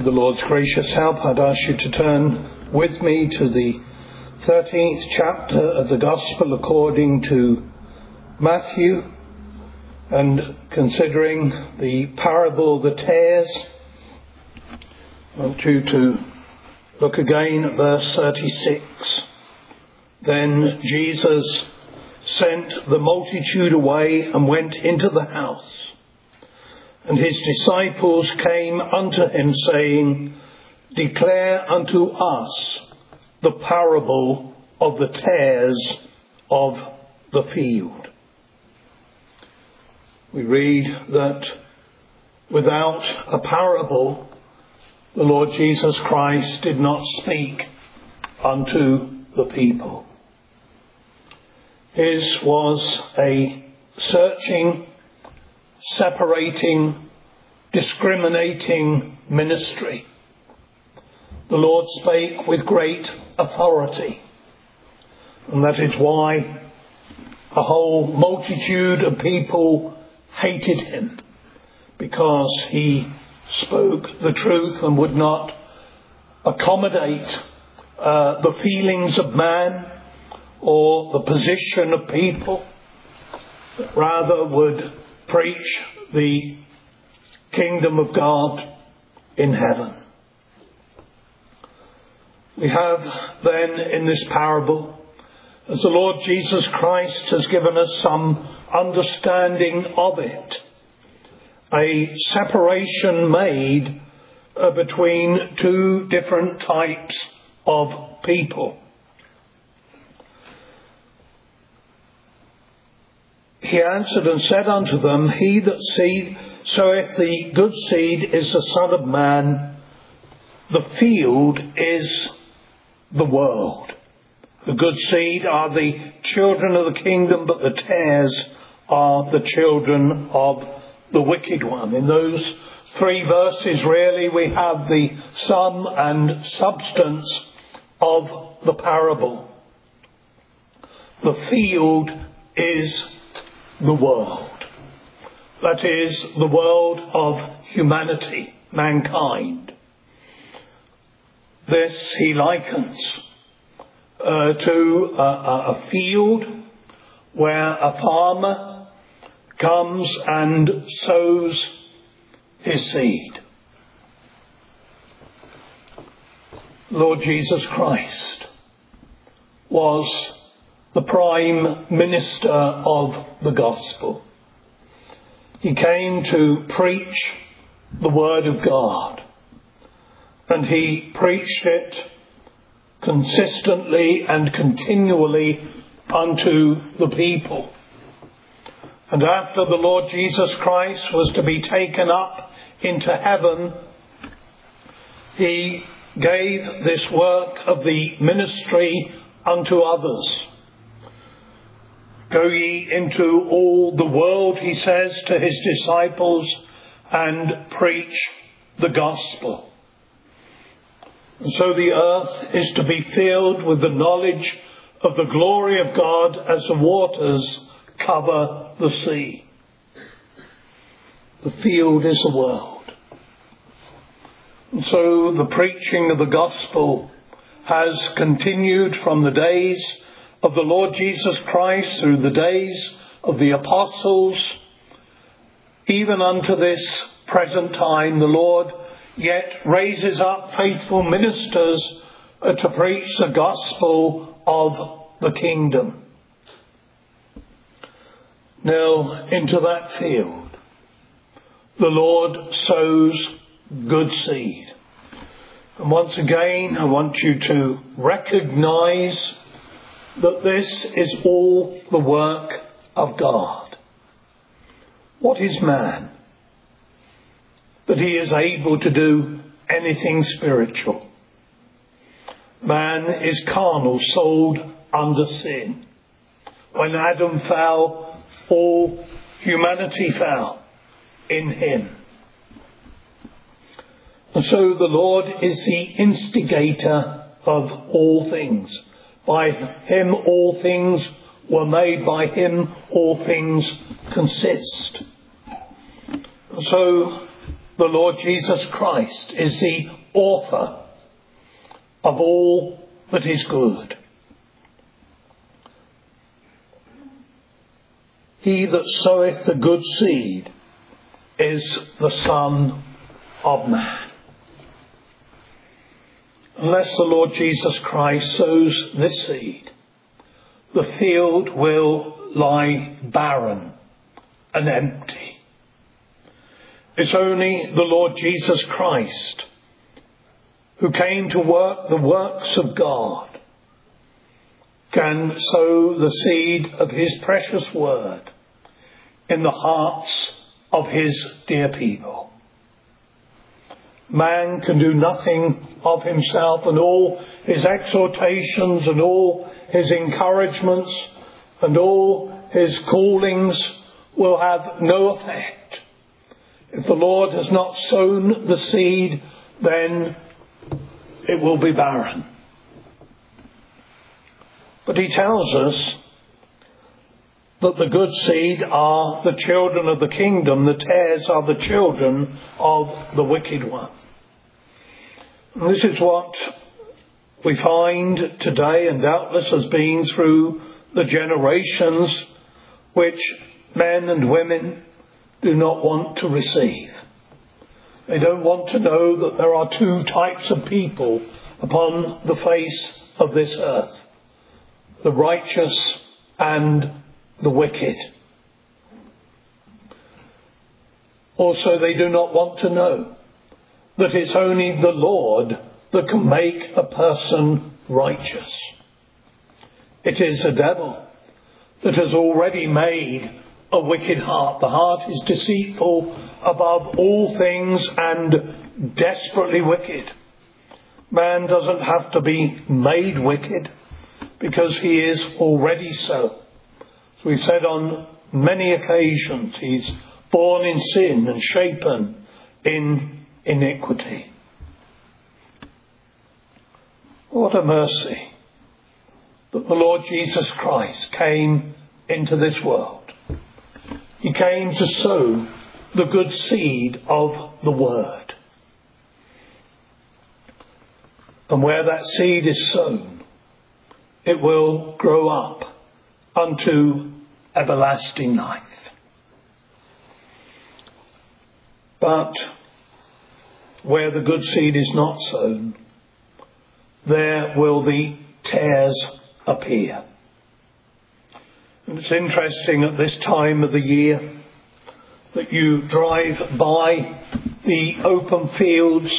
the Lord's gracious help, I'd ask you to turn with me to the 13th chapter of the Gospel according to Matthew, and considering the parable of the tares, I want you to look again at verse 36. Then Jesus sent the multitude away and went into the house. And his disciples came unto him, saying, Declare unto us the parable of the tares of the field. We read that without a parable, the Lord Jesus Christ did not speak unto the people. His was a searching, separating, discriminating ministry. The Lord spake with great authority, and that is why a whole multitude of people hated him, because he spoke the truth and would not accommodate the feelings of man or the position of people, but rather would preach the kingdom of God in heaven. We have then in this parable, as the Lord Jesus Christ has given us some understanding of it, a separation made between two different types of people. He answered and said unto them, He that soweth the good seed is the Son of Man. The field is the world. The good seed are the children of the kingdom, but the tares are the children of the wicked one. In those three verses, really, we have the sum and substance of the parable. The field is the world. That is, the world of humanity, mankind. This he likens to a field where a farmer comes and sows his seed. Lord Jesus Christ was the prime minister of the gospel. He came to preach the word of God, and he preached it consistently and continually unto the people. And after the Lord Jesus Christ was to be taken up into heaven, he gave this work of the ministry unto others. Go ye into all the world, he says to his disciples, and preach the gospel. And so the earth is to be filled with the knowledge of the glory of God as the waters cover the sea. The field is the world. And so the preaching of the gospel has continued from the days of the Lord Jesus Christ through the days of the apostles, even unto this present time. The Lord yet raises up faithful ministers to preach the gospel of the kingdom. Now, into that field, the Lord sows good seed. And once again, I want you to recognize that this is all the work of God. What is man? That he is able to do anything spiritual. Man is carnal, sold under sin. When Adam fell, all humanity fell in him. And so the Lord is the instigator of all things. By him all things were made, by him all things consist. And so the Lord Jesus Christ is the author of all that is good. He that soweth the good seed is the Son of Man. Unless the Lord Jesus Christ sows this seed, the field will lie barren and empty. It's only the Lord Jesus Christ who came to work the works of God can sow the seed of his precious word in the hearts of his dear people. Man can do nothing of himself, and all his exhortations and all his encouragements and all his callings will have no effect. If the Lord has not sown the seed, then it will be barren. But he tells us that the good seed are the children of the kingdom, the tares are the children of the wicked one. And this is what we find today, and doubtless has been through the generations, which men and women do not want to receive. They don't want to know that there are two types of people upon the face of this earth: the righteous and the wicked. Also, they do not want to know that it's only the Lord that can make a person righteous. It is the devil that has already made a wicked heart. The heart is deceitful above all things and desperately wicked. Man doesn't have to be made wicked, because he is already so. As we've said on many occasions, he's born in sin and shapen in iniquity. What a mercy that the Lord Jesus Christ came into this world. He came to sow the good seed of the Word. And where that seed is sown, it will grow up unto everlasting life. But where the good seed is not sown, there will the tares appear. And it's interesting at this time of the year that you drive by the open fields,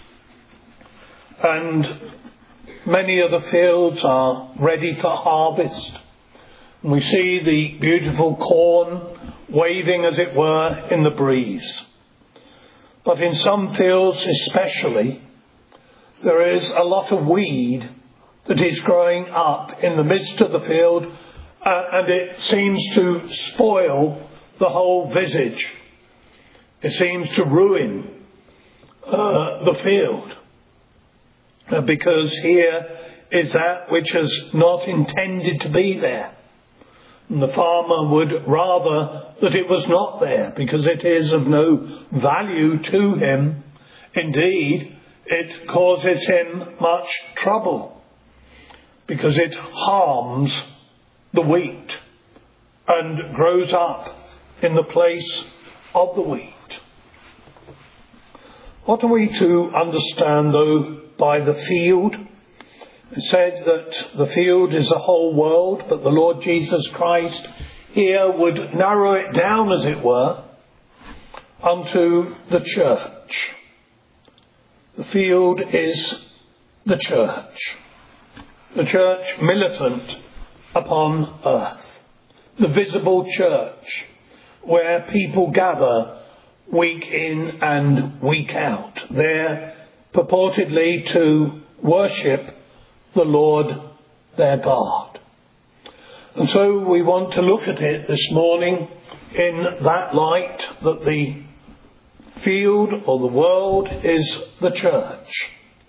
and many of the fields are ready for harvest. And we see the beautiful corn waving, as it were, in the breeze. But in some fields especially, there is a lot of weed that is growing up in the midst of the field, and it seems to spoil the whole visage. It seems to ruin the field, because here is that which is not intended to be there. And the farmer would rather that it was not there, because it is of no value to him. Indeed, it causes him much trouble, because it harms the wheat and grows up in the place of the wheat. What are we to understand, though, by the field? It said that the field is the whole world, but the Lord Jesus Christ here would narrow it down, as it were, unto the church. The field is the church militant upon earth, the visible church, where people gather week in and week out, there purportedly to worship the Lord their God. And so we want to look at it this morning in that light, that the field or the world is the church.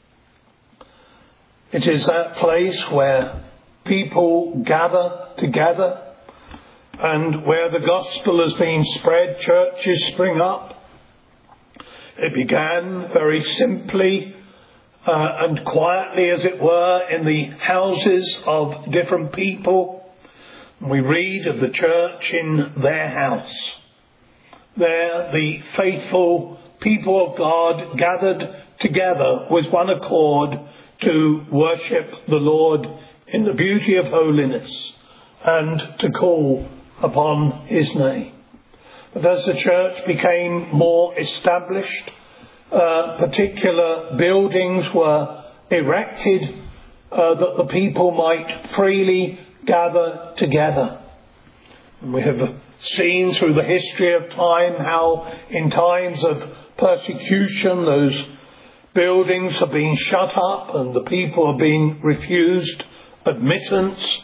It is that place where people gather together, and where the gospel has been spread, churches spring up. It began very simply and quietly, as it were, in the houses of different people. We read of the church in their house. There, the faithful people of God gathered together with one accord to worship the Lord in the beauty of holiness and to call upon his name. But as the church became more established, particular buildings were erected that the people might freely gather together. And we have seen through the history of time how in times of persecution those buildings have been shut up and the people have been refused admittance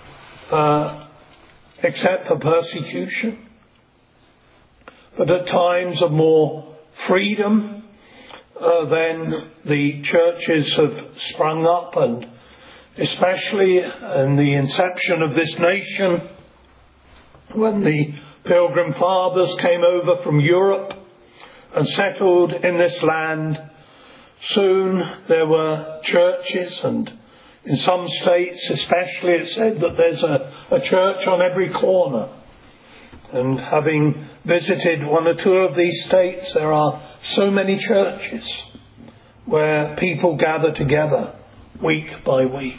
except for persecution. But at times of more freedom, then the churches have sprung up, and especially in the inception of this nation, when the Pilgrim Fathers came over from Europe and settled in this land, soon there were churches, and in some states especially it's said that there's a church on every corner. And having visited one or two of these states, there are so many churches where people gather together week by week.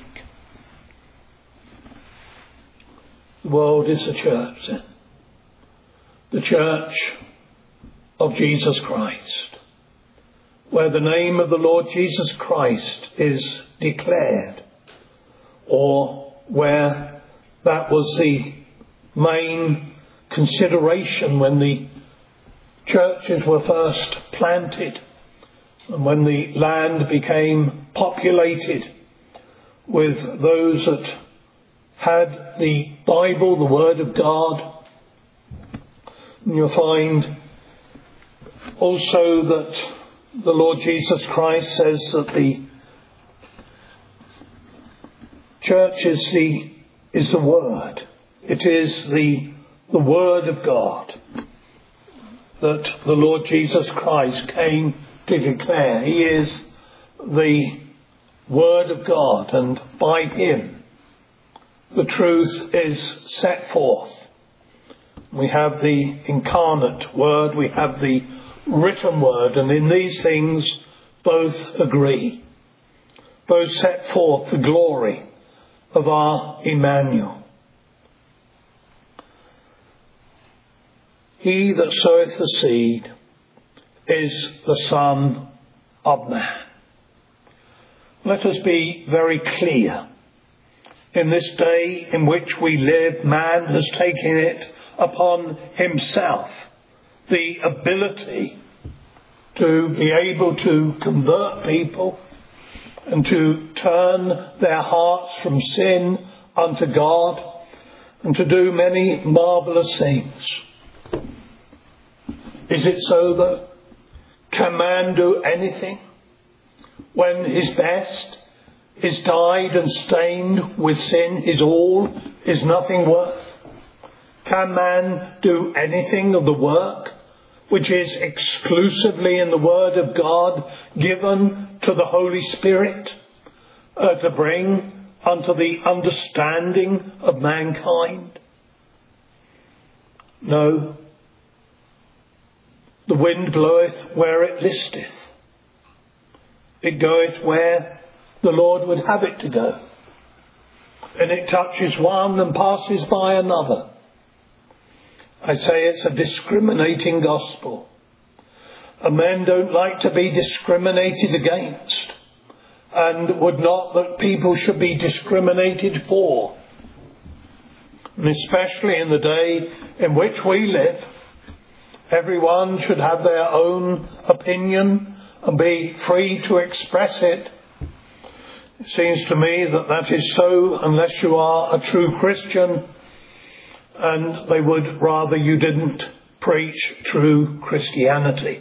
The world is the church, then. The church of Jesus Christ, where the name of the Lord Jesus Christ is declared, or where that was the main consideration when the churches were first planted and when the land became populated with those that had the Bible, the Word of God. And you'll find also that the Lord Jesus Christ says that the church is the Word. It is the Word of God that the Lord Jesus Christ came to declare. He is the Word of God, and by him the truth is set forth. We have the incarnate Word, we have the written Word, and in these things both agree. Both set forth the glory of our Emmanuel. He that soweth the seed is the Son of Man. Let us be very clear. In this day in which we live, man has taken it upon himself the ability to be able to convert people and to turn their hearts from sin unto God and to do many marvellous things. Is it so though? Can man do anything when his best is dyed and stained with sin, his all is nothing worth? Can man do anything of the work which is exclusively in the Word of God given to the Holy Spirit to bring unto the understanding of mankind? No. The wind bloweth where it listeth. It goeth where the Lord would have it to go. And it touches one and passes by another. I say it's a discriminating gospel. And men don't like to be discriminated against, and would not that people should be discriminated for. And especially in the day in which we live, everyone should have their own opinion and be free to express it. It seems to me that that is so unless you are a true Christian, and they would rather you didn't preach true Christianity.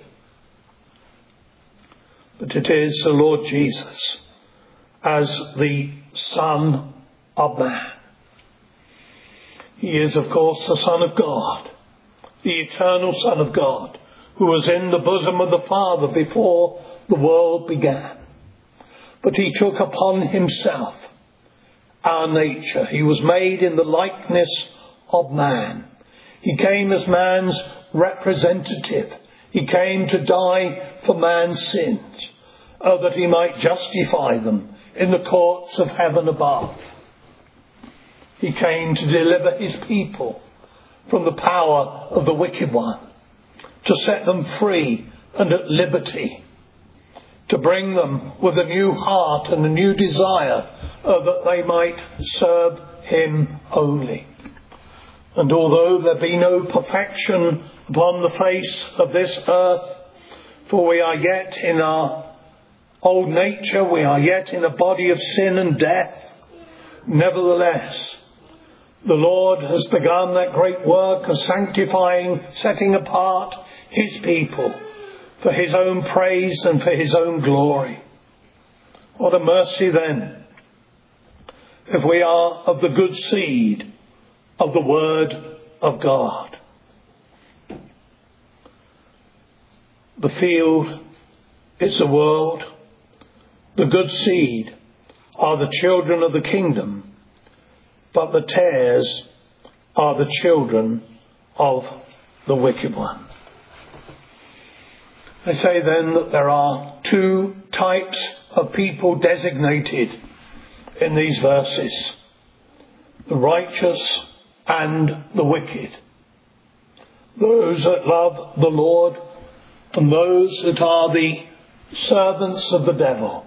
But it is the Lord Jesus as the Son of Man. He is, of course, the Son of God, the eternal Son of God, who was in the bosom of the Father before the world began. But he took upon himself our nature. He was made in the likeness of man. He came as man's representative. He came to die for man's sins, that he might justify them in the courts of heaven above. He came to deliver his people from the power of the wicked one, to set them free and at liberty, to bring them with a new heart and a new desire that they might serve him only. And although there be no perfection upon the face of this earth, for we are yet in our old nature, we are yet in a body of sin and death, nevertheless, the Lord has begun that great work of sanctifying, setting apart his people for his own praise and for his own glory. What a mercy then, if we are of the good seed of the Word of God. The field is the world. The good seed are the children of the kingdom, but the tares are the children of the wicked one. I say then that there are two types of people designated in these verses: the righteous and the wicked. Those that love the Lord and those that are the servants of the devil.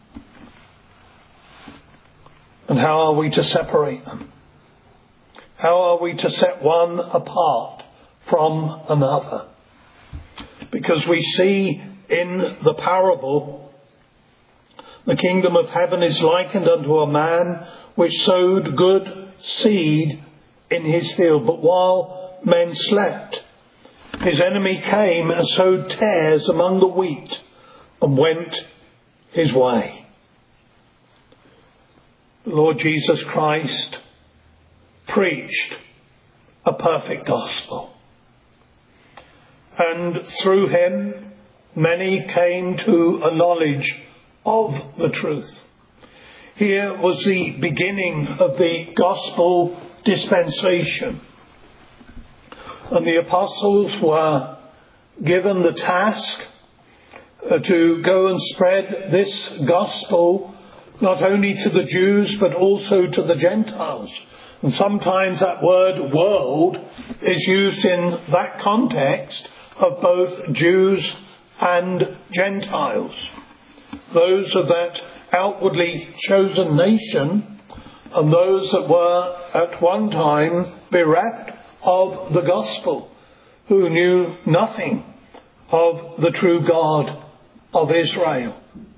And how are we to separate them? How are we to set one apart from another? Because we see in the parable, the kingdom of heaven is likened unto a man which sowed good seed in his field. But while men slept, his enemy came and sowed tares among the wheat and went his way. The Lord Jesus Christ preached a perfect gospel. And through him, many came to a knowledge of the truth. Here was the beginning of the gospel dispensation. And the apostles were given the task to go and spread this gospel not only to the Jews but also to the Gentiles. And sometimes that word world is used in that context of both Jews and Gentiles. Those of that outwardly chosen nation and those that were at one time bereft of the gospel, who knew nothing of the true God of Israel.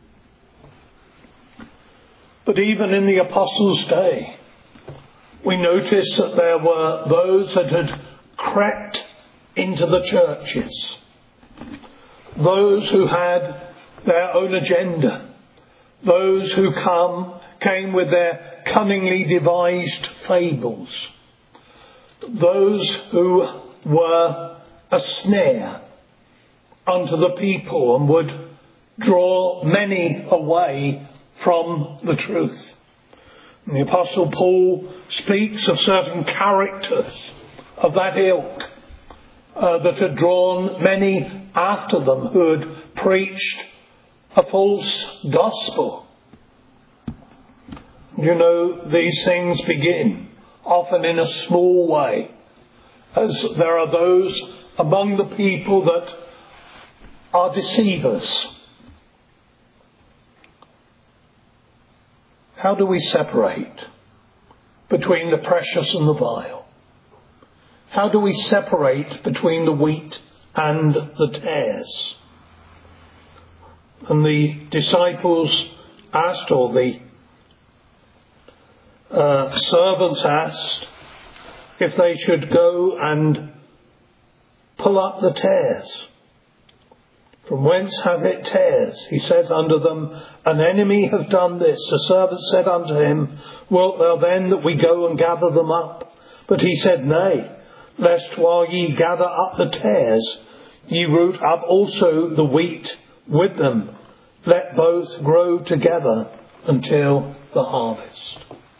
But even in the apostles' day, we notice that there were those that had crept into the churches, those who had their own agenda, those who came with their cunningly devised fables, those who were a snare unto the people and would draw many away from the truth. And the Apostle Paul speaks of certain characters of that ilk that had drawn many after them, who had preached a false gospel. You know, these things begin often in a small way, as there are those among the people that are deceivers. How do we separate between the precious and the vile? How do we separate between the wheat and the tares? And the disciples asked, or the servants asked, if they should go and pull up the tares. From whence hath it tares? He said unto them, an enemy hath done this. The servant said unto him, wilt thou then that we go and gather them up? But he said, nay, lest while ye gather up the tares, ye root up also the wheat with them. Let both grow together until the harvest.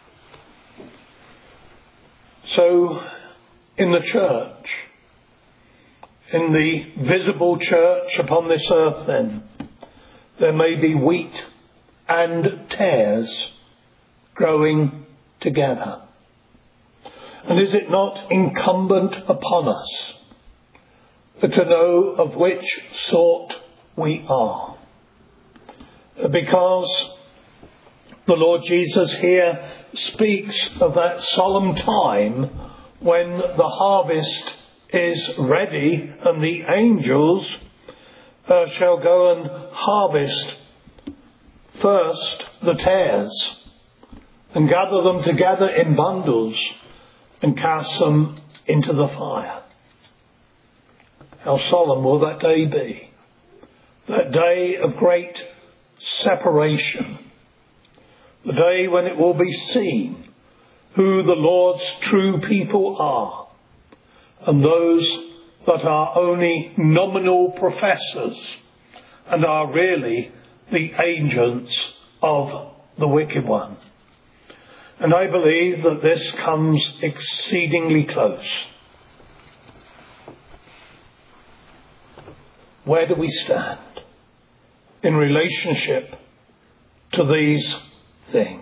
So, in the church, in the visible church upon this earth then, there may be wheat and tares growing together. And is it not incumbent upon us to know of which sort we are? Because the Lord Jesus here speaks of that solemn time when the harvest is ready and the angels shall go and harvest first the tares and gather them together in bundles and cast them into the fire. How solemn will that day be? That day of great separation. The day when it will be seen who the Lord's true people are, and those that are only nominal professors and are really the agents of the wicked one. And I believe that this comes exceedingly close. Where do we stand in relationship to these things?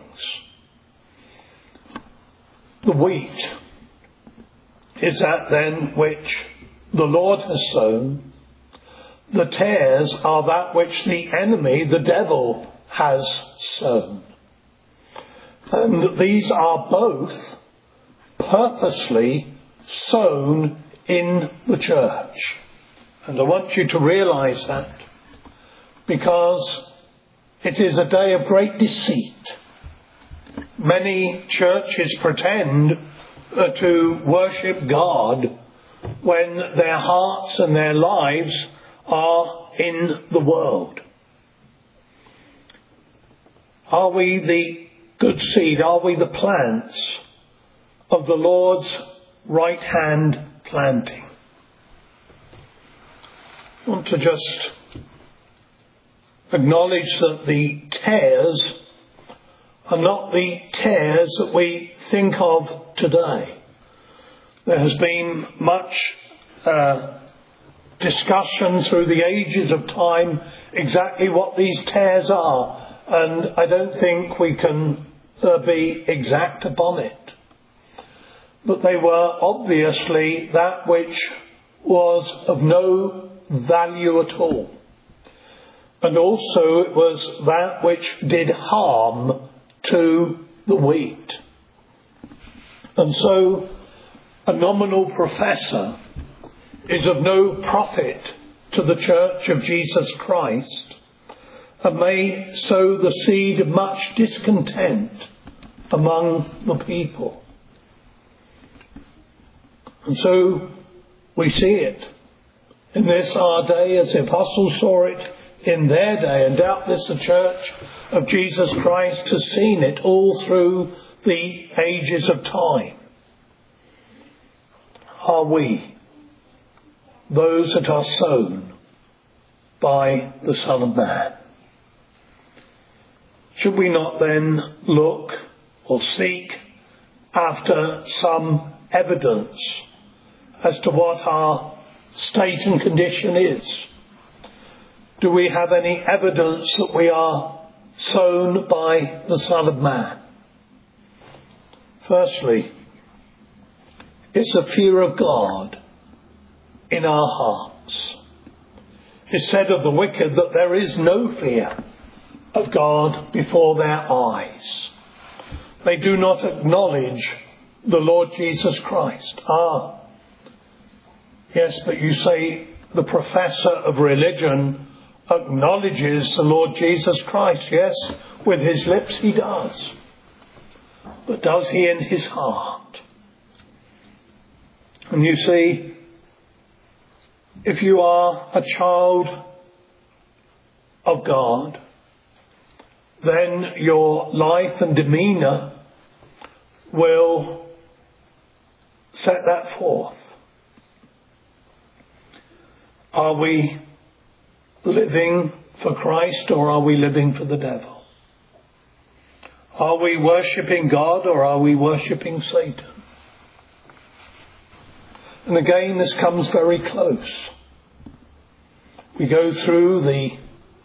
The wheat is that then which the Lord has sown. The tares are that which the enemy, the devil, has sown. And these are both purposely sown in the church. And I want you to realise that, because it is a day of great deceit. Many churches pretend to worship God when their hearts and their lives are in the world. Are we the good seed? Are we the plants of the Lord's right hand planting? I want to just acknowledge that the tares are not the tares that we think of today. There has been much discussion through the ages of time exactly what these tares are, and I don't think we can be exact upon it. But they were obviously that which was of no value at all. And also it was that which did harm to the wheat. And so a nominal professor is of no profit to the Church of Jesus Christ, and may sow the seed of much discontent among the people. And so we see it in this our day, as the apostles saw it in their day, and doubtless the Church of Jesus Christ has seen it all through the ages of time. Are we those that are sown by the Son of Man? Should we not then look or seek after some evidence as to what our state and condition is? Do we have any evidence that we are sown by the Son of Man? Firstly, it's the fear of God in our hearts. It's said of the wicked that there is no fear of God before their eyes. They do not acknowledge the Lord Jesus Christ. Yes, but you say the professor of religion acknowledges the Lord Jesus Christ. Yes, with his lips he does. But does he in his heart? And you see, if you are a child of God, then your life and demeanour will set that forth. Are we living for Christ or are we living for the devil? Are we worshipping God or are we worshipping Satan? And again, this comes very close. We go through the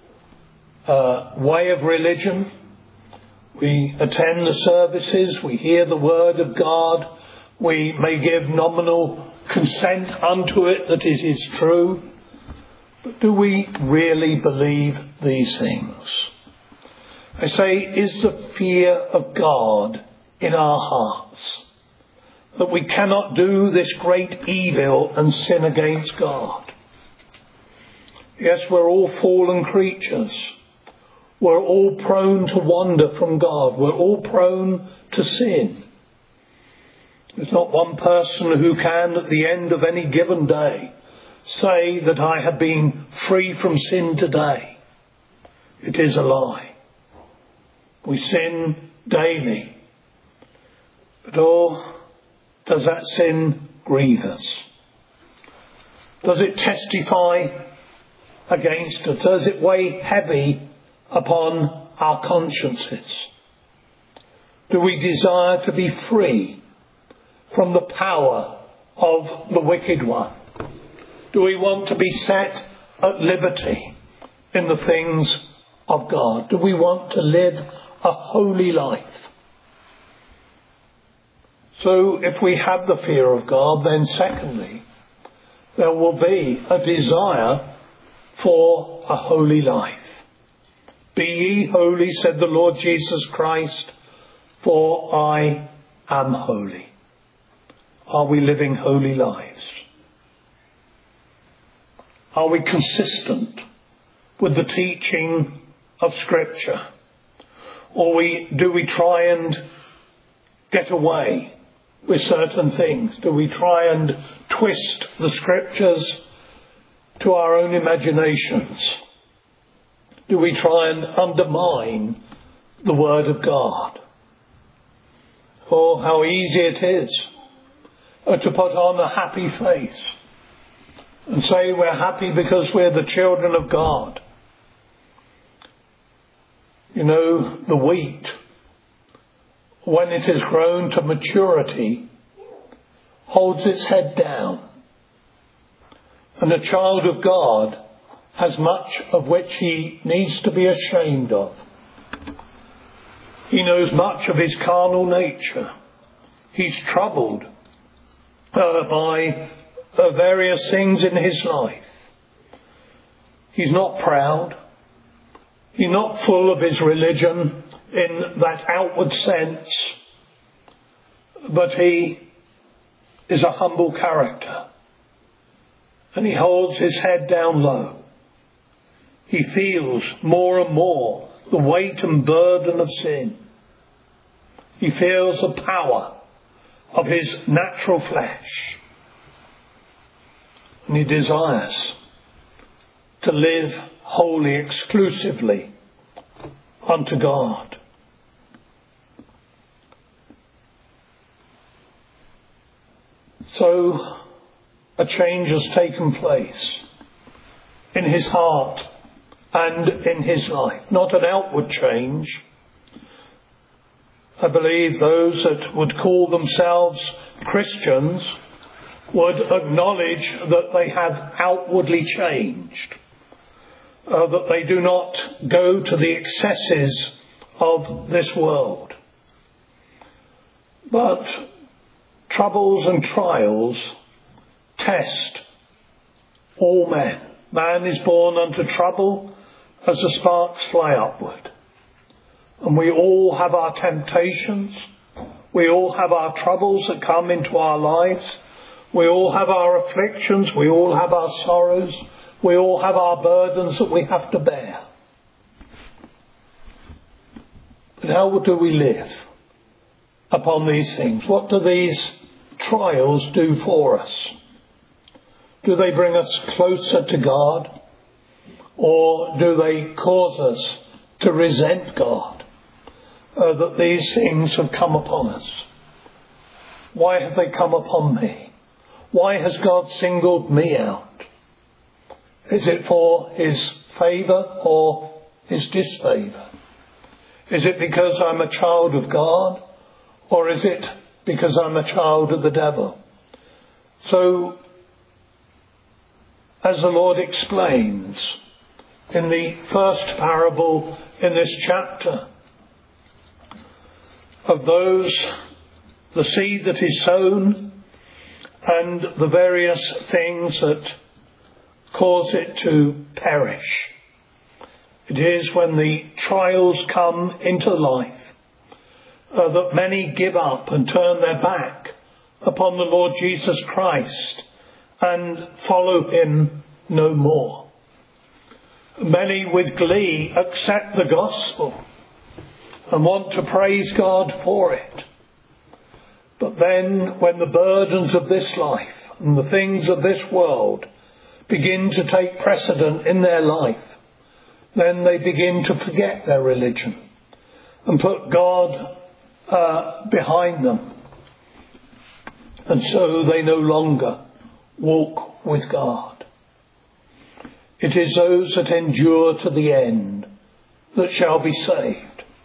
way of religion. We attend the services. We hear the word of God. We may give nominal consent unto it that it is true. But do we really believe these things? I say, is the fear of God in our hearts, that we cannot do this great evil and sin against God? Yes, we're all fallen creatures. We're all prone to wander from God. We're all prone to sin. There's not one person who can, at the end of any given day, say that I have been free from sin today. It is a lie. We sin daily. But does that sin grieve us? Does it testify against us? Does it weigh heavy upon our consciences? Do we desire to be free from the power of the wicked one? Do we want to be set at liberty in the things of God? Do we want to live a holy life? So if we have the fear of God, then secondly, there will be a desire for a holy life. Be ye holy, said the Lord Jesus Christ, for I am holy. Are we living holy lives? Are we consistent with the teaching of Scripture? Or do we try and get away with certain things? Do we try and twist the Scriptures to our own imaginations? Do we try and undermine the Word of God? Oh, how easy it is to put on a happy face and say we're happy because we're the children of God. You know, the wheat, when it has grown to maturity, holds its head down. And a child of God has much of which he needs to be ashamed of. He knows much of his carnal nature. He's troubled by various things in his life. He's not proud. He's not full of his religion in that outward sense. But he is a humble character. And he holds his head down low. He feels more and more the weight and burden of sin. He feels the power of his natural flesh. And he desires to live wholly, exclusively unto God. So a change has taken place in his heart and in his life. Not an outward change. I believe those that would call themselves Christians would acknowledge that they have outwardly changed. That they do not go to the excesses of this world. But troubles and trials test all men. Man is born unto trouble as the sparks fly upward. And we all have our temptations. We all have our troubles that come into our lives. We all have our afflictions. We all have our sorrows. We all have our burdens that we have to bear. But how do we live upon these things? What do these trials do for us? Do they bring us closer to God? Or do they cause us to resent God? That these things have come upon us. Why have they come upon me? Why has God singled me out? Is it for his favour or his disfavour? Is it because I'm a child of God, or is it because I'm a child of the devil? So, as the Lord explains in the first parable in this chapter, of those, the seed that is sown and the various things that cause it to perish. It is when the trials come into life that many give up and turn their back upon the Lord Jesus Christ and follow him no more. Many with glee accept the gospel and want to praise God for it. But then when the burdens of this life and the things of this world begin to take precedent in their life, then they begin to forget their religion and put God behind them. And so they no longer walk with God. It is those that endure to the end that shall be saved.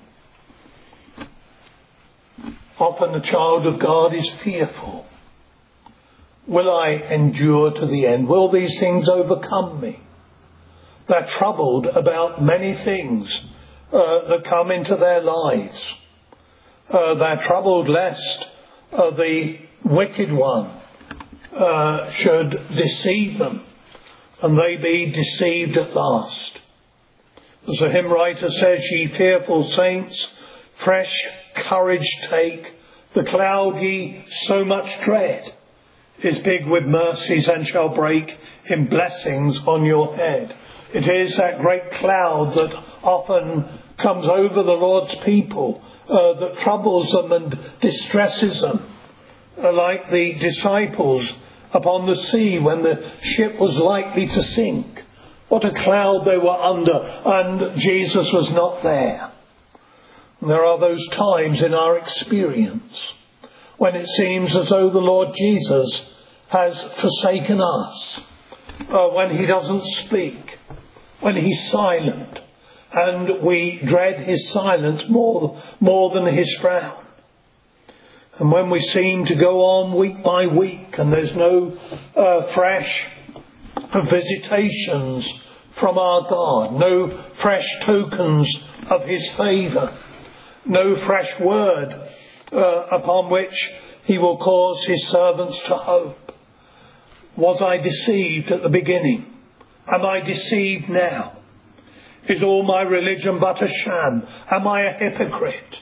Often a child of God is fearful. Will I endure to the end? Will these things overcome me? They're troubled about many things that come into their lives. They're troubled lest the wicked one should deceive them, and they be deceived at last. As the hymn writer says, ye fearful saints, fresh courage take, the cloud ye so much dread is big with mercies and shall break in blessings on your head. It is that great cloud that often comes over the Lord's people that troubles them and distresses them, like the disciples upon the sea when the ship was likely to sink. What a cloud they were under, and Jesus was not there. There are those times in our experience when it seems as though the Lord Jesus has forsaken us, when he doesn't speak, when he's silent, and we dread his silence more than his frown. And when we seem to go on week by week and there's no fresh visitations from our God, no fresh tokens of his favour, no fresh word upon which he will cause his servants to hope. Was I deceived at the beginning? Am I deceived now? Is all my religion but a sham? Am I a hypocrite?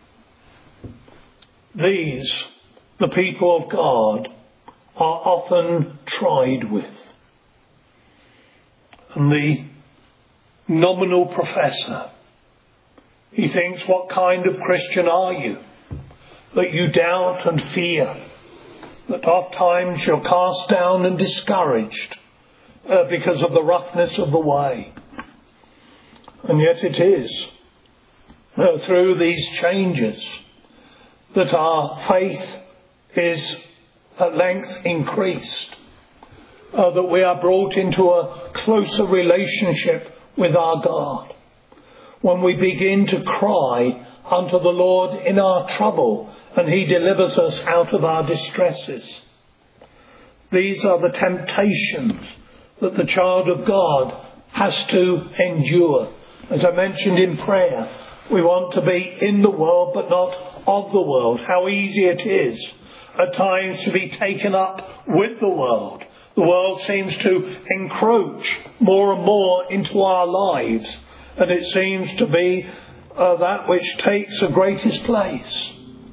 These, the people of God, are often tried with. And the nominal professor, he thinks, what kind of Christian are you? That you doubt and fear, that oft times you're cast down and discouraged because of the roughness of the way. And yet it is through these changes that our faith is at length increased, that we are brought into a closer relationship with our God. When we begin to cry unto the Lord in our trouble, and he delivers us out of our distresses. These are the temptations that the child of God has to endure. As I mentioned in prayer, we want to be in the world but not of the world. How easy it is at times to be taken up with the world. The world seems to encroach more and more into our lives, and it seems to be that which takes the greatest place.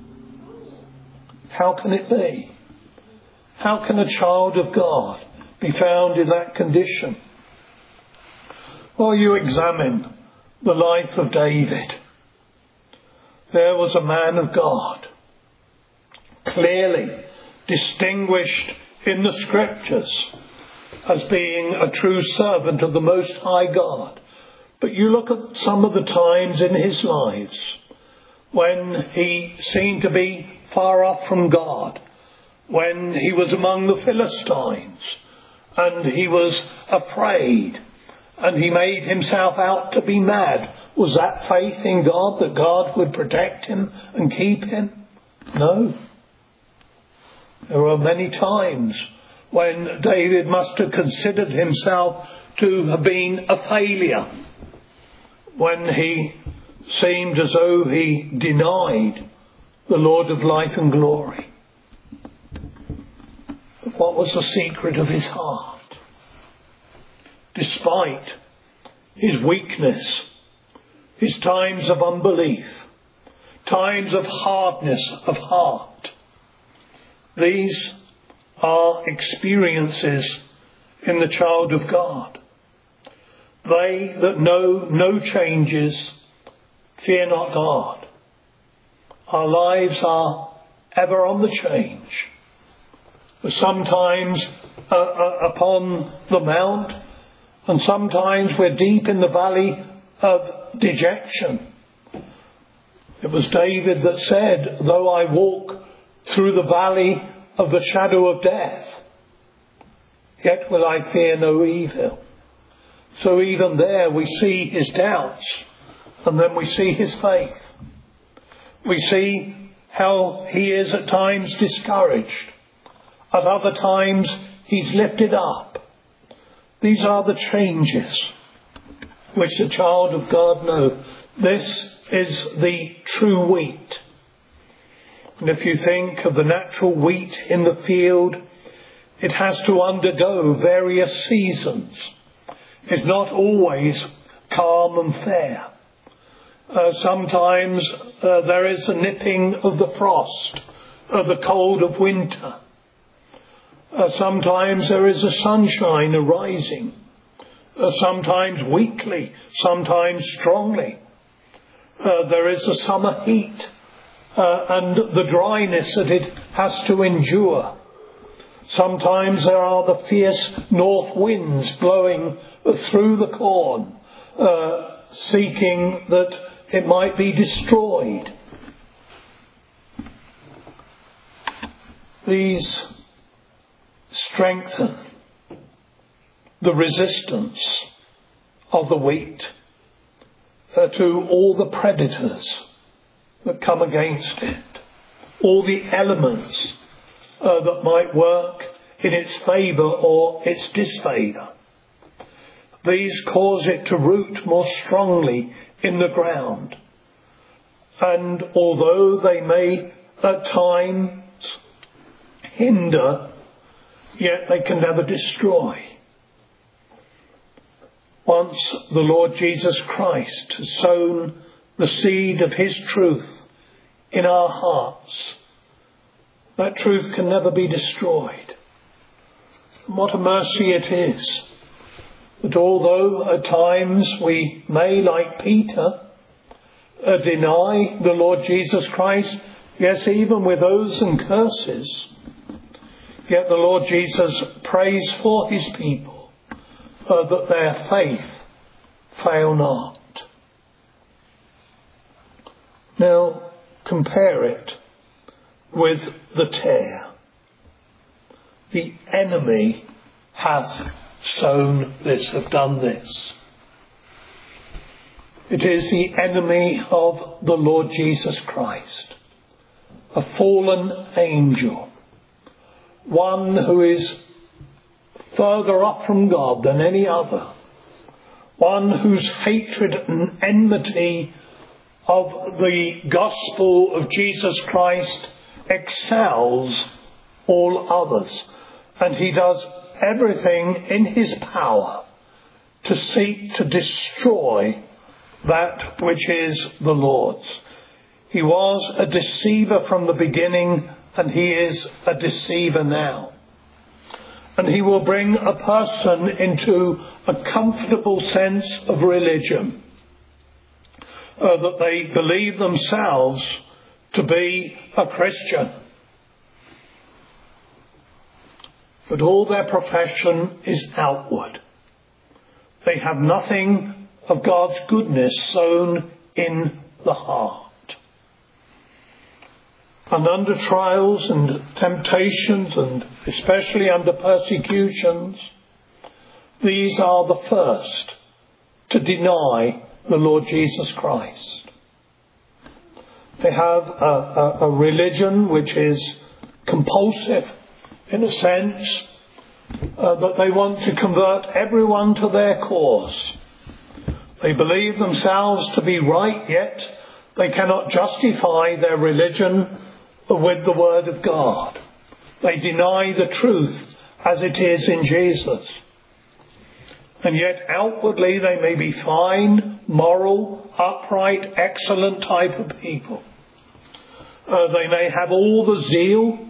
How can it be? How can a child of God be found in that condition? Well, you examine the life of David. There was a man of God, clearly distinguished in the Scriptures as being a true servant of the Most High God. But you look at some of the times in his lives when he seemed to be far off from God, when he was among the Philistines and he was afraid, and he made himself out to be mad. Was that faith in God, that God would protect him and keep him? No. There were many times when David must have considered himself to have been a failure, when he seemed as though he denied the Lord of life and glory. But what was the secret of his heart? Despite his weakness, his times of unbelief, times of hardness of heart, these are experiences in the child of God. They that know no changes fear not God. Our lives are ever on the change. Sometimes upon the mount, and sometimes we're deep in the valley of dejection. It was David that said, though I walk through the valley of the shadow of death, yet will I fear no evil. So even there we see his doubts, and then we see his faith. We see how he is at times discouraged. At other times he's lifted up. These are the changes which the child of God knows. This is the true wheat. And if you think of the natural wheat in the field, it has to undergo various seasons. It's not always calm and fair. Sometimes there is a nipping of the frost, the cold of winter. Sometimes there is a sunshine arising. Sometimes weakly, sometimes strongly. There is the summer heat and the dryness that it has to endure. Sometimes there are the fierce north winds blowing through the corn, seeking that it might be destroyed. These strengthen the resistance of the wheat to all the predators that come against it, all the elements that might work in its favour or its disfavour. These cause it to root more strongly in the ground. And although they may at times hinder, yet they can never destroy. Once the Lord Jesus Christ has sown the seed of his truth in our hearts, that truth can never be destroyed. And what a mercy it is that although at times we may, like Peter, deny the Lord Jesus Christ, yes, even with oaths and curses, yet the Lord Jesus prays for his people, that their faith fail not. Now compare it with the tare. The enemy hath sown this, have done this. It is the enemy of the Lord Jesus Christ, a fallen angel, one who is further up from God than any other, one whose hatred and enmity of the gospel of Jesus Christ excels all others, and he does everything in his power to seek to destroy that which is the Lord's. He was a deceiver from the beginning, and he is a deceiver now. And he will bring a person into a comfortable sense of religion, that they believe themselves to be a Christian. But all their profession is outward. They have nothing of God's goodness sown in the heart. And under trials and temptations, and especially under persecutions, These are the first to deny the Lord Jesus Christ. They have a religion which is compulsive in a sense, but they want to convert everyone to their cause. They believe themselves to be right, yet they cannot justify their religion with the Word of God. They deny the truth as it is in Jesus. And yet outwardly they may be fine, moral, upright, excellent type of people. They may have all the zeal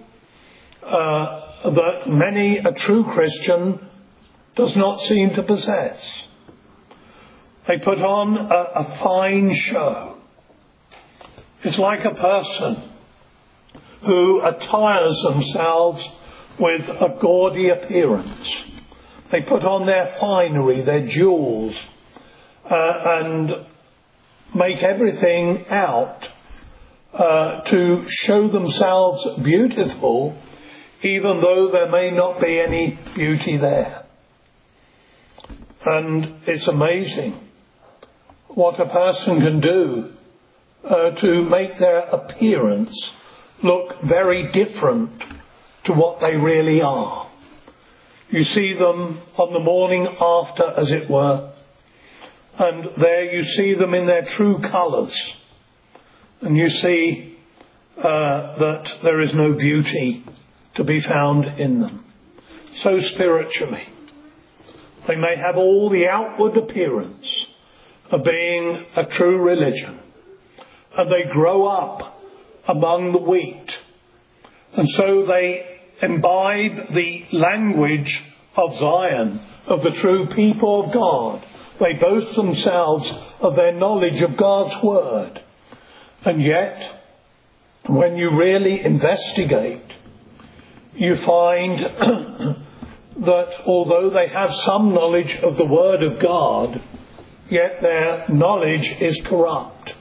that many a true Christian does not seem to possess. They put on a fine show. It's like a person who attires themselves with a gaudy appearance. They put on their finery, their jewels, and make everything out to show themselves beautiful, even though there may not be any beauty there. And it's amazing what a person can do to make their appearance look very different to what they really are. You see them on the morning after, as it were, and there you see them in their true colours, and you see that there is no beauty to be found in them. So spiritually, they may have all the outward appearance of being a true religion, and they grow up among the wheat, and so they imbibe the language of Zion, of the true people of God. They boast themselves of their knowledge of God's Word. And yet, when you really investigate, you find that although they have some knowledge of the Word of God, yet their knowledge is corrupt.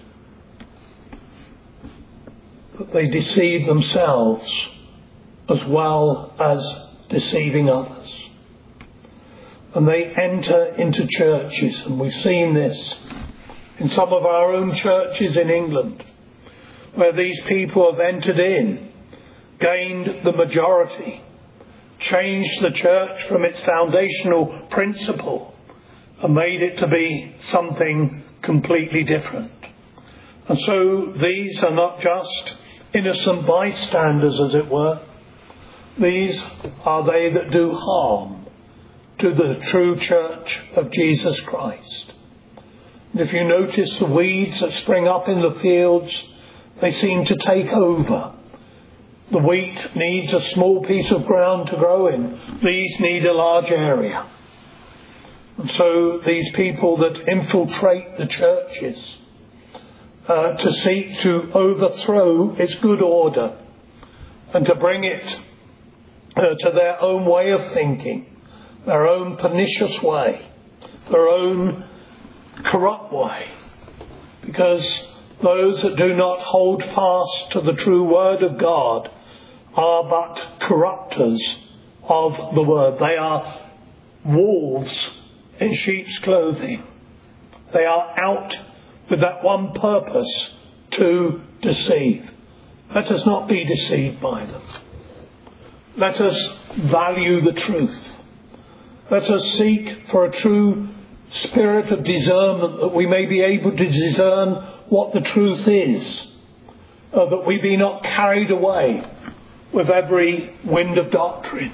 That they deceive themselves as well as deceiving others. And they enter into churches, and we've seen this in some of our own churches in England, where these people have entered in, gained the majority, changed the church from its foundational principle, and made it to be something completely different. And so these are not just innocent bystanders, as it were. These are they that do harm to the true church of Jesus Christ. And if you notice the weeds that spring up in the fields, they seem to take over. The wheat needs a small piece of ground to grow in. These need a large area. And so these people that infiltrate the churches to seek to overthrow its good order and to bring it to their own way of thinking, their own pernicious way, their own corrupt way. Because those that do not hold fast to the true Word of God are but corrupters of the Word. They are wolves in sheep's clothing. They are out with that one purpose, to deceive. Let us not be deceived by them. Let us value the truth. Let us seek for a true spirit of discernment, that we may be able to discern what the truth is, that we be not carried away with every wind of doctrine.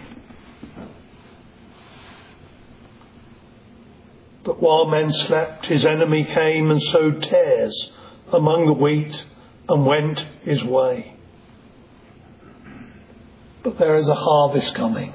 That while men slept, his enemy came and sowed tares among the wheat and went his way. But there is a harvest coming.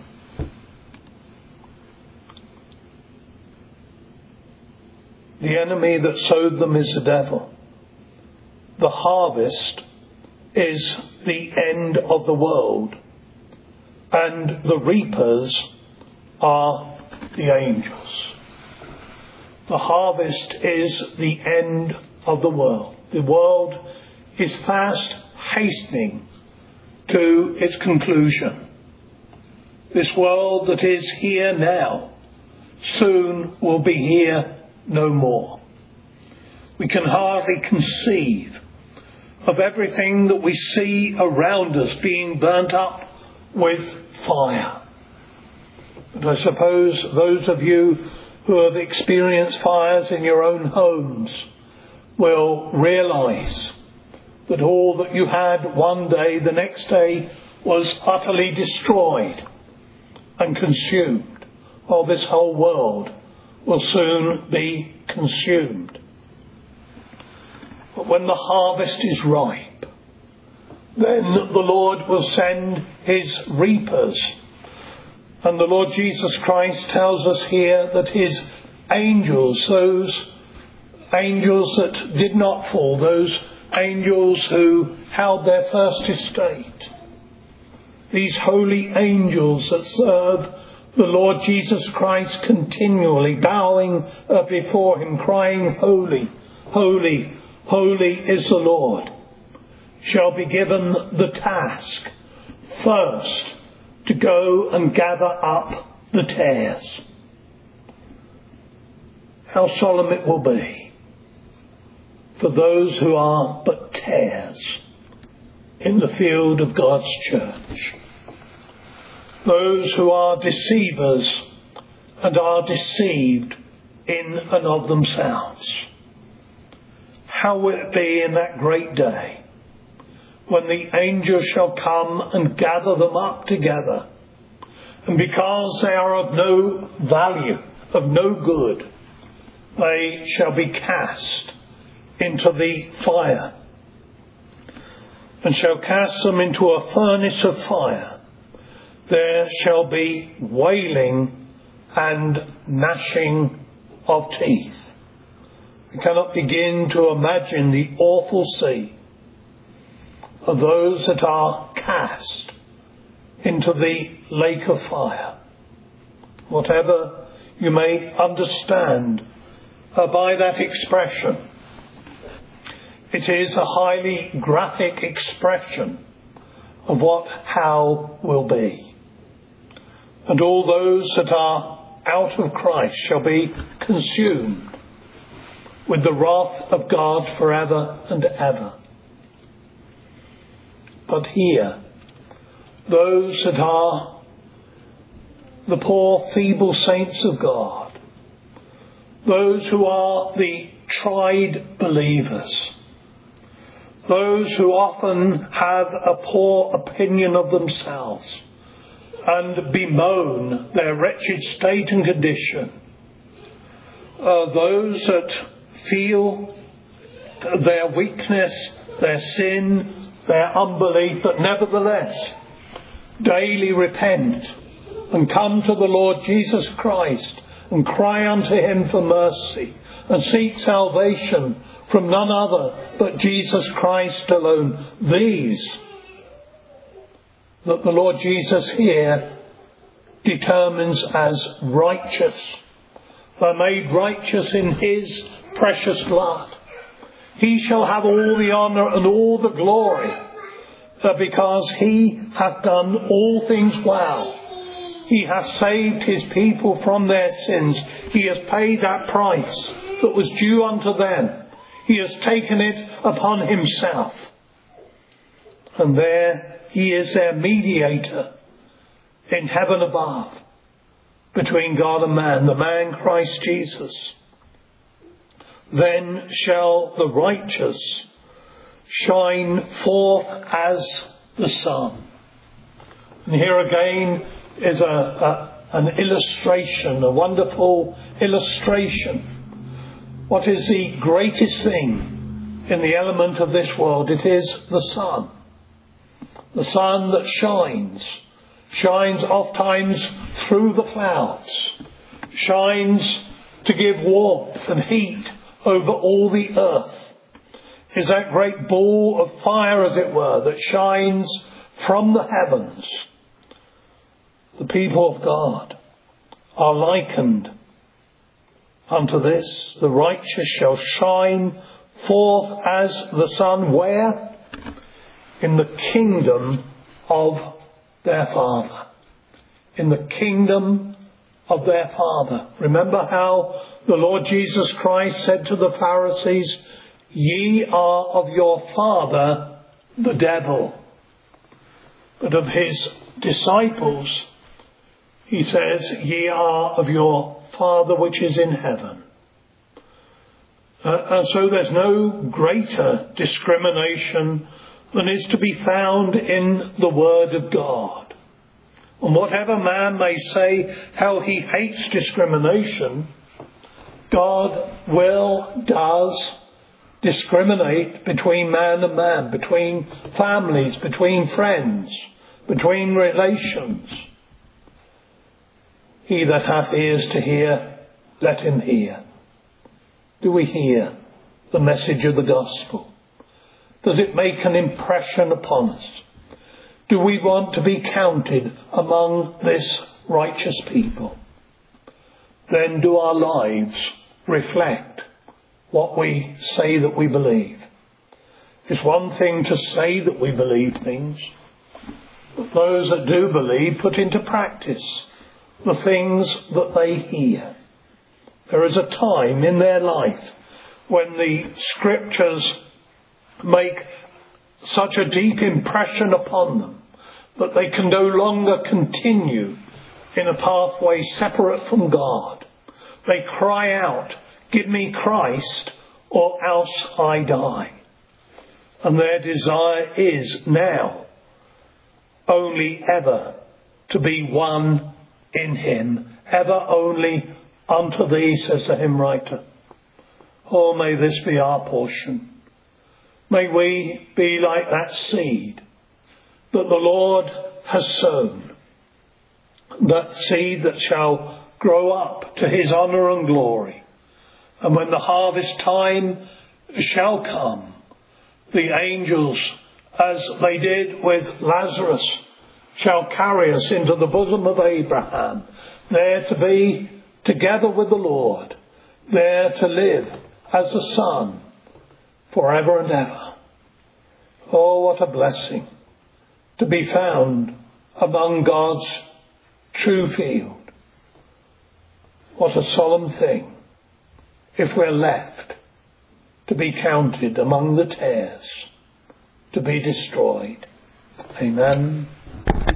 The enemy that sowed them is the devil. The harvest is the end of the world, and the reapers are the angels. The harvest is the end of the world. The world is fast hastening to its conclusion. This world that is here now soon will be here no more. We can hardly conceive of everything that we see around us being burnt up with fire. But I suppose those of you who have experienced fires in your own homes will realise that all that you had one day, the next day was utterly destroyed and consumed, while this whole world will soon be consumed. But when the harvest is ripe, then the Lord will send his reapers. And the Lord Jesus Christ tells us here that his angels, those angels that did not fall, those angels who held their first estate, these holy angels that serve the Lord Jesus Christ continually, bowing before him, crying, "Holy, holy, holy is the Lord," shall be given the task first to go and gather up the tares. How solemn it will be for those who are but tares in the field of God's church. Those who are deceivers and are deceived in and of themselves. How will it be in that great day when the angels shall come and gather them up together, and because they are of no value, of no good, they shall be cast into the fire, and shall cast them into a furnace of fire. There shall be wailing and gnashing of teeth. We cannot begin to imagine the awful scene of those that are cast into the lake of fire. Whatever you may understand by that expression, it is a highly graphic expression of what hell will be. And all those that are out of Christ shall be consumed with the wrath of God forever and ever. But here, those that are the poor feeble saints of God, those who are the tried believers, those who often have a poor opinion of themselves and bemoan their wretched state and condition, those that feel their weakness, their sin, their unbelief, but nevertheless daily repent and come to the Lord Jesus Christ and cry unto him for mercy and seek salvation from none other but Jesus Christ alone. These that the Lord Jesus here determines as righteous, are made righteous in his precious blood. He shall have all the honour and all the glory, because he hath done all things well. He hath saved his people from their sins. He has paid that price that was due unto them. He has taken it upon himself. And there he is their mediator in heaven above between God and man, the man Christ Jesus. Then shall the righteous shine forth as the sun. And here again is an illustration, a wonderful illustration. What is the greatest thing in the element of this world? It is the sun. The sun that shines oft times through the clouds, shines to give warmth and heat over all the earth, is that great ball of fire, as it were, that shines from the heavens. The people of God are likened unto this. The righteous shall shine forth as the sun. Where? In the kingdom of their Father. In the kingdom of their father. Remember how the Lord Jesus Christ said to the Pharisees, "Ye are of your father, the devil." But of his disciples, he says, "Ye are of your Father which is in heaven." And so there's no greater discrimination than is to be found in the Word of God. And whatever man may say how he hates discrimination, God does discriminate between man and man, between families, between friends, between relations. He that hath ears to hear, let him hear. Do we hear the message of the gospel? Does it make an impression upon us? Do we want to be counted among this righteous people? Then do our lives reflect what we say that we believe? It's one thing to say that we believe things, but those that do believe put into practice the things that they hear. There is a time in their life when the scriptures make such a deep impression upon them that they can no longer continue in a pathway separate from God. They cry out, "Give me Christ, or else I die." And their desire is now only ever to be one in him, ever only unto thee, says the hymn writer. Oh, may this be our portion. May we be like that seed that the Lord has sown, that seed that shall grow up to his honour and glory. And when the harvest time shall come, the angels, as they did with Lazarus, shall carry us into the bosom of Abraham, there to be together with the Lord, there to live as a son forever and ever. Oh, what a blessing to be found among God's true field. What a solemn thing if we're left to be counted among the tares, to be destroyed. Amen.